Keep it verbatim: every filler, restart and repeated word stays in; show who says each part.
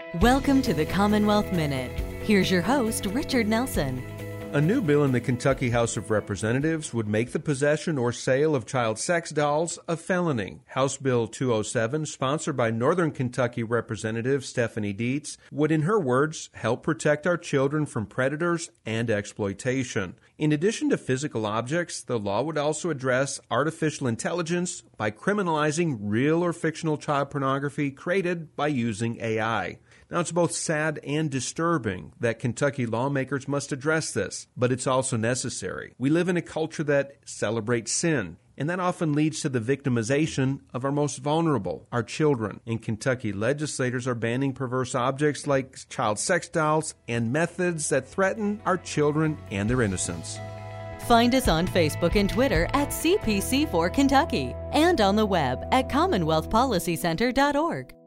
Speaker 1: Welcome to the Commonwealth Minute. Here's your host, Richard Nelson.
Speaker 2: A new bill in the Kentucky House of Representatives would make the possession or sale of child sex dolls a felony. House Bill two oh seven, sponsored by Northern Kentucky Representative Stephanie Dietz, would, in her words, help protect our children from predators and exploitation. In addition to physical objects, the law would also address artificial intelligence by criminalizing real or fictional child pornography created by using A I. Now, it's both sad and disturbing that Kentucky lawmakers must address this, but it's also necessary. We live in a culture that celebrates sin, and that often leads to the victimization of our most vulnerable, our children. In Kentucky, legislators are banning perverse objects like child sex dolls and methods that threaten our children and their innocence.
Speaker 1: Find us on Facebook and Twitter at C P C four Kentucky and on the web at commonwealth policy center dot org.